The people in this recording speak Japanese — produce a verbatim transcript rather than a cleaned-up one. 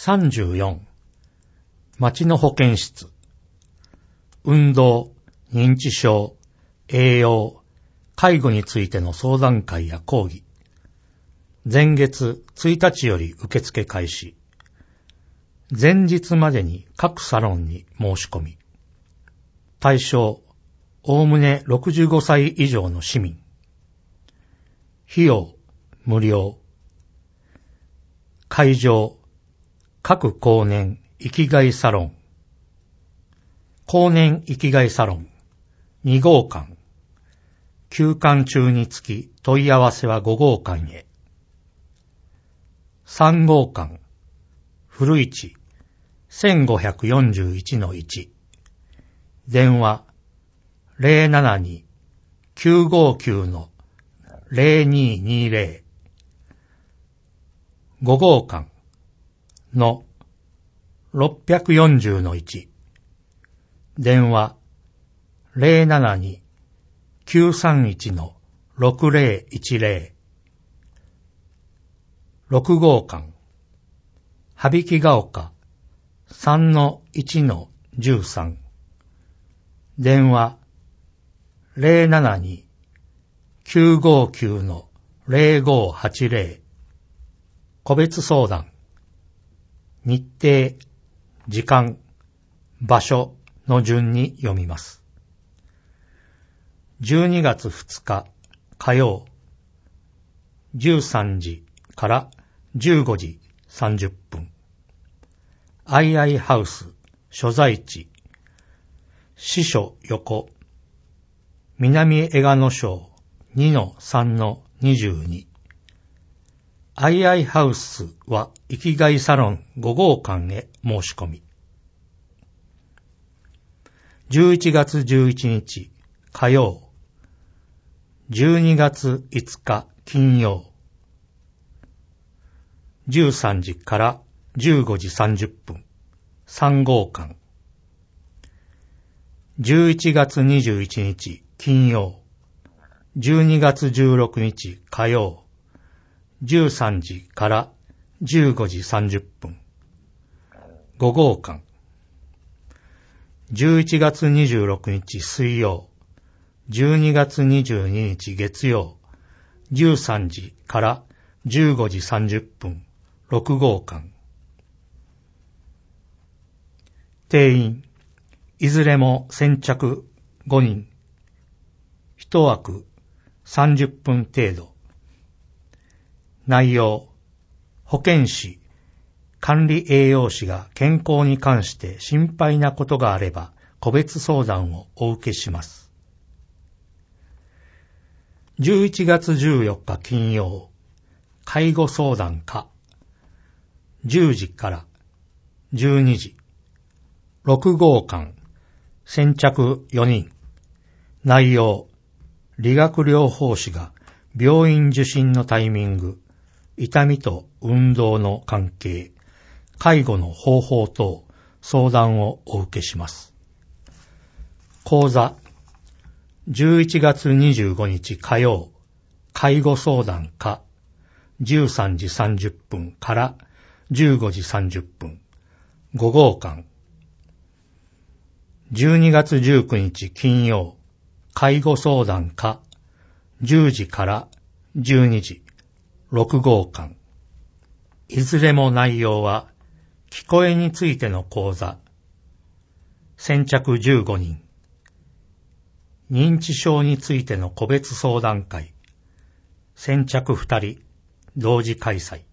さんじゅうよん、町の保健室。運動、認知症、栄養、介護についての相談会や講義。前月ついたちより受付開始。前日までに各サロンに申し込み。対象、おおむねろくじゅうごさい以上の市民。費用、無料。会場、各後年生きがいサロン。後年生きがいサロン、に号館。休館中につき問い合わせはご号館へ。さん号館、古市、せんごひゃくよんじゅういちのいち。電話、ゼロななに きゅうごきゅう ゼロににゼロ。ご号館のろっぴゃくよんじゅうのいち。電話、ゼロななに きゅうさんいち ろくゼロいちゼロ。ろく号館、羽曳が丘 さんのいちのじゅうさん。電話、ゼロななに きゅうごきゅう ゼロごはちゼロ。個別相談。日程、時間、場所の順に読みます。じゅうにがつふつか火曜、じゅうさんじからじゅうごじさんじゅっぷん。アイアイハウス所在地、支所横、南江賀野町 にのさんのにじゅうに。アイアイハウスは生きがいサロンご号館へ申し込み。じゅういちがつじゅういちにち火曜、じゅうにがついつか金曜、じゅうさんじからじゅうごじさんじゅっぷん、さん号館。じゅういちがつにじゅういちにち金曜、じゅうにがつじゅうろくにち火曜、じゅうさんじからじゅうごじさんじゅっぷん、ご号館。じゅういちがつにじゅうろくにち水曜、じゅうにがつにじゅうににち月曜、じゅうさんじからじゅうごじさんじゅっぷん、ろく号館。定員、いずれも先着ごにん。一枠さんじゅっぷん程度。内容、保健師、管理栄養士が健康に関して心配なことがあれば個別相談をお受けします。じゅういちがつじゅうよっか金曜、介護相談課、じゅうじからじゅうにじ、ろく号館、先着よにん。内容、理学療法士が病院受診のタイミング、痛みと運動の関係、介護の方法等、相談をお受けします。講座、じゅういちがつにじゅうごにち火曜、介護相談課、じゅうさんじさんじゅっぷんからじゅうごじさんじゅっぷん、ご号館。じゅうにがつじゅうくにち金曜、介護相談課、じゅうじからじゅうにじ、ろく号館。いずれも内容は、聞こえについての講座。先着じゅうごにん。認知症についての個別相談会。先着ふたり、同時開催。